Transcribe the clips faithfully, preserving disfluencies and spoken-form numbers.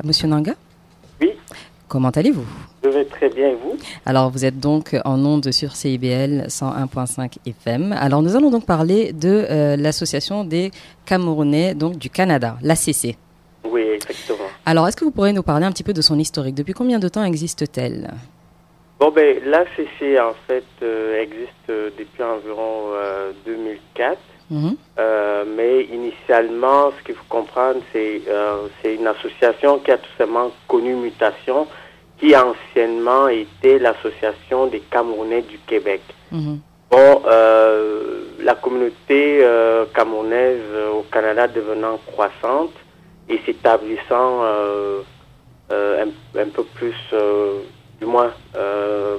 Monsieur Nanga? Oui. Comment allez-vous? Je vais très bien, et vous? Alors, vous êtes donc en ondes sur C I B L cent un virgule cinq F M. Alors, nous allons donc parler de euh, l'Association des Camerounais donc, du Canada, l'A C C. Oui, exactement. Alors, est-ce que vous pourriez nous parler un petit peu de son historique? Depuis combien de temps existe-t-elle? Bon, ben, l'A C C, en fait, euh, existe euh, depuis environ euh, deux mille quatre. Mm-hmm. Euh, mais initialement, ce qu'il faut comprendre, c'est euh, c'est une association qui a tout simplement connu mutation, qui anciennement était l'Association des Camerounais du Québec. Mm-hmm. Bon, euh, la communauté euh, camerounaise euh, au Canada devenant croissante et s'établissant euh, euh, un, un peu plus, euh, du moins, euh,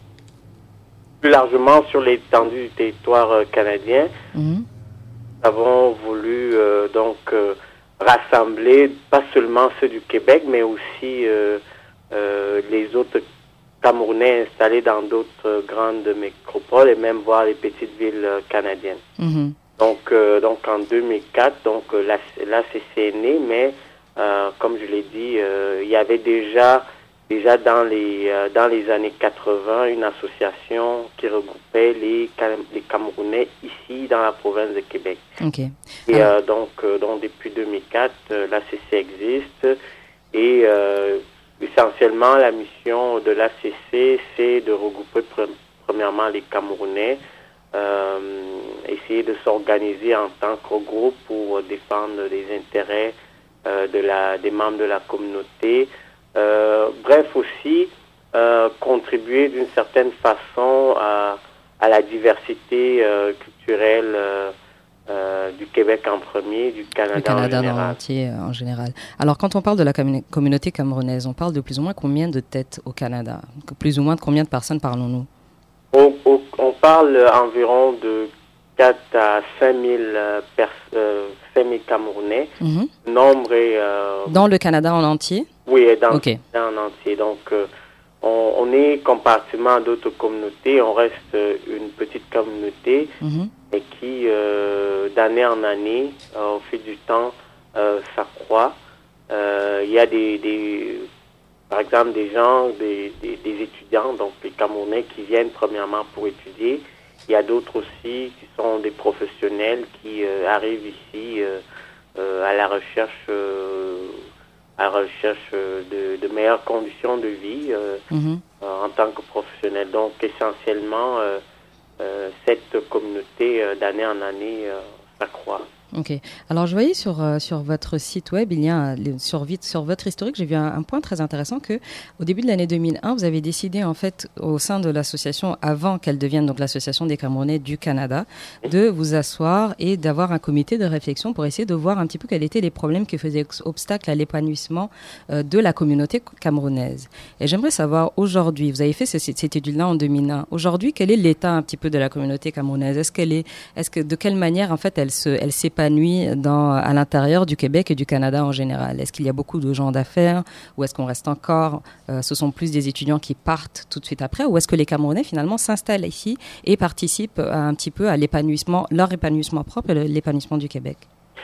plus largement sur l'étendue du territoire euh, canadien. Mm-hmm. Nous avons voulu euh, donc euh, rassembler pas seulement ceux du Québec, mais aussi euh, euh, les autres Camerounais installés dans d'autres grandes métropoles et même voir les petites villes euh, canadiennes. Mm-hmm. Donc, euh, donc en deux mille quatre, donc euh, l'A C C est né, mais euh, comme je l'ai dit, euh, il y avait déjà déjà dans les euh, dans les années quatre-vingts une association qui regroupait les les Camerounais ici dans la province de Québec. Okay. Et euh, donc euh, donc depuis deux mille quatre, euh, l'A C C existe et euh, essentiellement la mission de l'A C C c'est de regrouper pre- premièrement les Camerounais, euh, essayer de s'organiser en tant que groupe pour défendre les intérêts euh, de la des membres de la communauté. Euh, bref aussi euh, contribuer d'une certaine façon à, à la diversité euh, culturelle euh, euh, du Québec en premier, du Canada, le Canada en général. dans l'entier euh, en général. Alors quand on parle de la commun- communauté camerounaise, on parle de plus ou moins combien de têtes au Canada? Plus ou moins de combien de personnes parlons-nous? On, on, on parle environ de quatre à cinq mille pers- euh, cinq mille Camerounais. Mm-hmm. Nombre est, euh, dans le Canada en entier? Oui, dans okay. le Canada en entier. Donc, euh, on, on est comparativement à d'autres communautés, on reste euh, une petite communauté, mm-hmm. et qui, euh, d'année en année, euh, au fil du temps, euh, s'accroît. Euh, il y a des, des, par exemple, des gens, des, des, des étudiants, donc les Camerounais qui viennent premièrement pour étudier. Il y a d'autres aussi qui sont des professionnels qui euh, arrivent ici euh, euh, à la recherche, euh, à la recherche de, de meilleures conditions de vie euh, mm-hmm. euh, en tant que professionnels. Donc essentiellement, euh, euh, cette communauté euh, d'année en année euh, s'accroît. Ok. Alors, je voyais sur euh, sur votre site web, il y a sur vite sur votre historique, j'ai vu un, un point très intéressant que au début de l'année deux mille un, vous avez décidé en fait au sein de l'association, avant qu'elle devienne donc l'association des Camerounais du Canada, de vous asseoir et d'avoir un comité de réflexion pour essayer de voir un petit peu quels étaient les problèmes qui faisaient obstacle à l'épanouissement euh, de la communauté camerounaise. Et j'aimerais savoir aujourd'hui, vous avez fait ce, cette étude-là en deux mille un. Aujourd'hui, quel est l'état un petit peu de la communauté camerounaise? Est-ce qu'elle est, est-ce que de quelle manière en fait elle se, elle s'épanouit dans, à l'intérieur du Québec et du Canada en général? Est-ce qu'il y a beaucoup de gens d'affaires ou est-ce qu'on reste encore, euh, ce sont plus des étudiants qui partent tout de suite après, ou est-ce que les Camerounais finalement s'installent ici et participent un petit peu à l'épanouissement, leur épanouissement propre et l'épanouissement du Québec?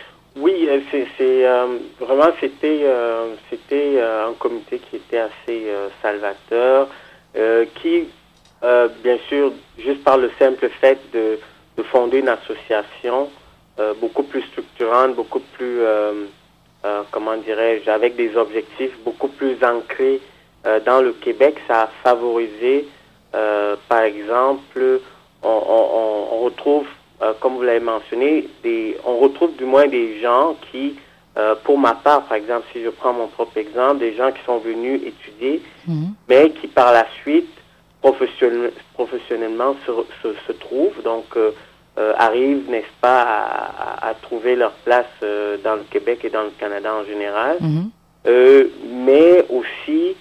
Oui, c'est, c'est euh, vraiment c'était euh, c'était euh, un comité qui était assez euh, salvateur, euh, qui euh, bien sûr juste par le simple fait de, de fonder une association Euh, beaucoup plus structurante, beaucoup plus, euh, euh, comment dirais-je, avec des objectifs beaucoup plus ancrés euh, dans le Québec. Ça a favorisé, euh, par exemple, on, on, on retrouve, euh, comme vous l'avez mentionné, des, on retrouve du moins des gens qui, euh, pour ma part, par exemple, si je prends mon propre exemple, des gens qui sont venus étudier, mmh. mais qui par la suite, professionnel, professionnellement, se, se, se trouvent, donc, euh, Euh, arrivent, n'est-ce pas, à, à, à trouver leur place euh, dans le Québec et dans le Canada en général. Mm-hmm. Euh, mais aussi,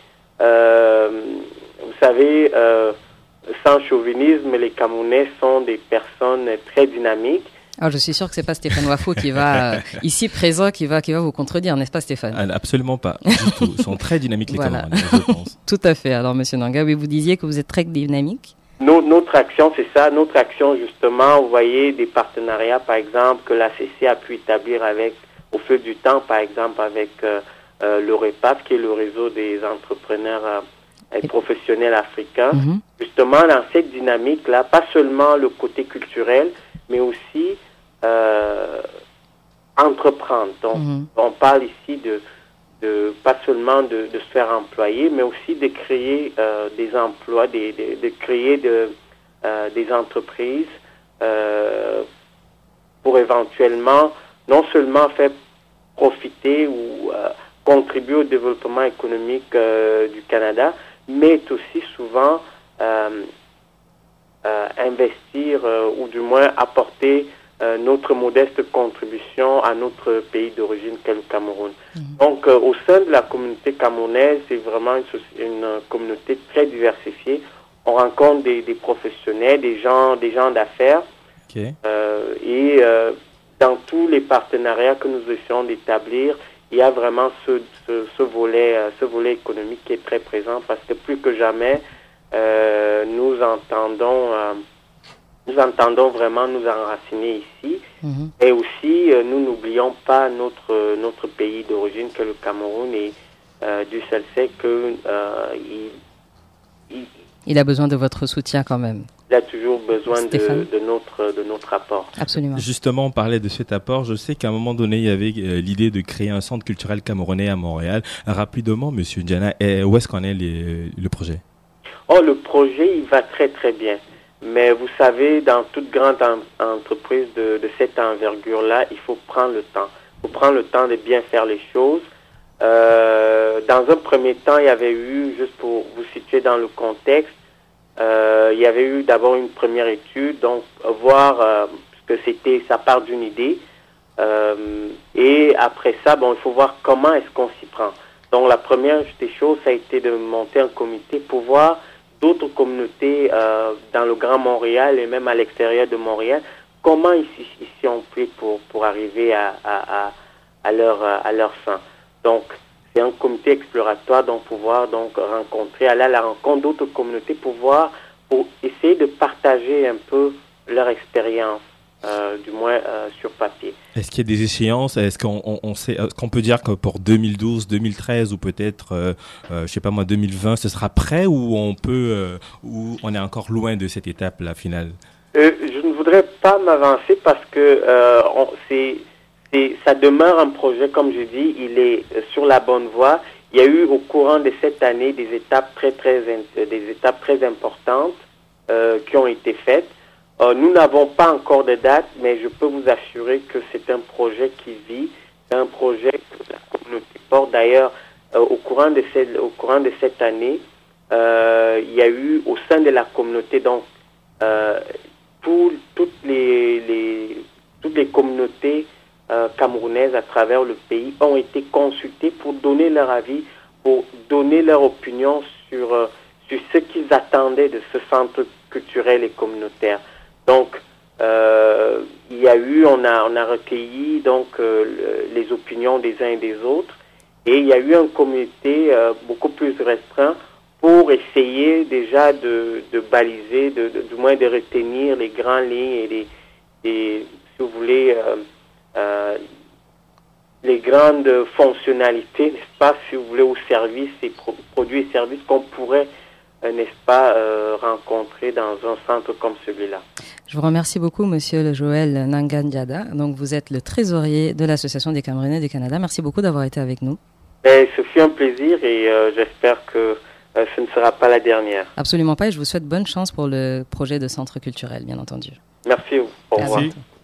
euh, vous savez, euh, sans chauvinisme, les Camerounais sont des personnes très dynamiques. Alors, je suis sûr que c'est pas Stéphane Wafo qui va, euh, ici présent, qui va, qui va vous contredire, n'est-ce pas, Stéphane? Absolument pas, du tout. Ils sont très dynamiques, les voilà. Camerounais, je pense. Tout à fait. Alors, Monsieur Nanga, oui, vous disiez que vous êtes très dynamique. Nos, notre action, c'est ça. Notre action, justement, vous voyez, des partenariats, par exemple, que l'A C C a pu établir avec, au fil du temps, par exemple, avec euh, euh, le REPAF, qui est le réseau des entrepreneurs euh, et professionnels africains, mm-hmm. justement dans cette dynamique-là, pas seulement le côté culturel, mais aussi euh, entreprendre. Donc, mm-hmm. on parle ici de, de pas seulement de, de se faire employer, mais aussi de créer euh, des emplois, de, de, de créer de, euh, des entreprises euh, pour éventuellement non seulement faire profiter ou euh, contribuer au développement économique euh, du Canada, mais aussi souvent euh, euh, investir euh, ou du moins apporter euh, notre modeste contribution à notre pays d'origine qu'est le Cameroun. Mmh. Donc euh, au sein de la communauté camerounaise, c'est vraiment une, une communauté très diversifiée. On rencontre des, des professionnels, des gens, des gens d'affaires, okay. euh, et euh, dans tous les partenariats que nous essayons d'établir, il y a vraiment ce, ce, ce volet, ce volet économique qui est très présent parce que plus que jamais, euh, nous entendons, euh, nous entendons vraiment nous enraciner ici. Mm-hmm. Et aussi, euh, nous n'oublions pas notre notre pays d'origine que le Cameroun et euh, Dieu seul sait que euh, il, il, il a besoin de votre soutien quand même. Il a toujours besoin de, de, notre, de notre apport. Absolument. Justement, on parlait de cet apport. Je sais qu'à un moment donné, il y avait euh, l'idée de créer un centre culturel camerounais à Montréal. Rapidement, Monsieur Diana, où est-ce qu'en est les, le projet? Oh, le projet, il va très très bien. Mais vous savez, dans toute grande en, entreprise de, de cette envergure-là, il faut prendre le temps. Il faut prendre le temps de bien faire les choses. Euh, dans un premier temps, il y avait eu, juste pour vous situer dans le contexte, Euh, il y avait eu d'abord une première étude, donc voir euh, que c'était, ça part d'une idée, euh, et après ça, bon, il faut voir comment est-ce qu'on s'y prend. Donc la première des choses, ça a été de monter un comité pour voir d'autres communautés euh, dans le Grand Montréal et même à l'extérieur de Montréal, comment ici, ici on fait pour pour arriver à à à, à leur à leur fin. Donc c'est un comité exploratoire, donc pouvoir donc rencontrer, aller à la rencontre d'autres communautés pour voir, pour essayer de partager un peu leur expérience, euh, du moins euh, sur papier. Est-ce qu'il y a des échéances? Est-ce qu'on on, on sait, est-ce qu'on peut dire que pour deux mille douze, deux mille treize ou peut-être, euh, euh, je sais pas moi, deux mille vingt, ce sera prêt ou on peut, euh, ou on est encore loin de cette étape la finale? Euh, je ne voudrais pas m'avancer parce que euh, on, c'est Et ça demeure un projet, comme je dis, il est sur la bonne voie. Il y a eu au courant de cette année des étapes très très des étapes très importantes euh, qui ont été faites. Euh, nous n'avons pas encore de date, mais je peux vous assurer que c'est un projet qui vit, c'est un projet que la communauté porte. D'ailleurs, euh, au courant de cette au courant de cette année, euh, il y a eu au sein de la communauté donc euh, tout, toutes les, les toutes les communautés Euh, camerounaises à travers le pays ont été consultées pour donner leur avis, pour donner leur opinion sur, euh, sur ce qu'ils attendaient de ce centre culturel et communautaire. Donc, euh, il y a eu, on a, on a recueilli donc euh, le, les opinions des uns et des autres, et il y a eu un comité euh, beaucoup plus restreint pour essayer déjà de, de baliser, de, de, du moins de retenir les grandes lignes et les, les si vous voulez, euh, Euh, les grandes fonctionnalités, n'est-ce pas, si vous voulez, aux services et pro- produits et services qu'on pourrait, euh, n'est-ce pas, euh, rencontrer dans un centre comme celui-là. Je vous remercie beaucoup, Monsieur le Joël Nangandiada. Donc, vous êtes le trésorier de l'Association des Camerounais du Canada. Merci beaucoup d'avoir été avec nous. Et ce fut un plaisir et euh, j'espère que euh, ce ne sera pas la dernière. Absolument pas, et je vous souhaite bonne chance pour le projet de centre culturel, bien entendu. Merci, au revoir. Merci.